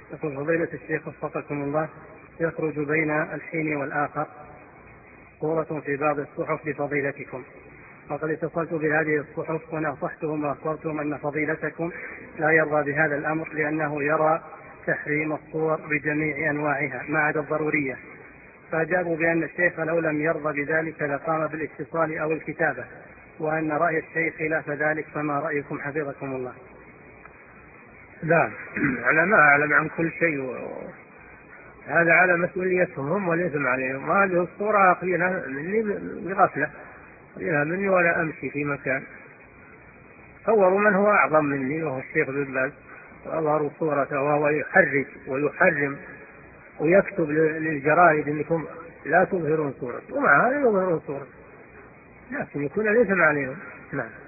يقول فضيلة الشيخ وفقكم الله، يخرج بين الحين والآخر صورة في بعض الصحف لفضيلتكم، وقد اتصلت بهذه الصحف ونصحتهم وأخبرتهم أن فضيلتكم لا يرضى بهذا الأمر لأنه يرى تحريم الصور بجميع أنواعها ما عدا الضرورية، فأجابوا بأن الشيخ لو لم يرضى بذلك لقام بالاتصال أو الكتابة، وأن رأي الشيخ خلاف ذلك، فما رأيكم حفظكم الله؟ لا، أنا ما أعلم عن كل شيء، هذا على مسؤوليتهم هم والإثم عليهم. وهذه الصورة أخذينها مني بغفلة، أخذينها مني ولا أمشي في مكان. صوروا من هو أعظم مني وهو الشيخ بن باز، وأظهروا صورته وهو يحرج ويحرم ويكتب للجرائد أنكم لا تظهرون صورته، ومع هذا يظهرون صورته، لكن يكون الإثم عليهم. نعم.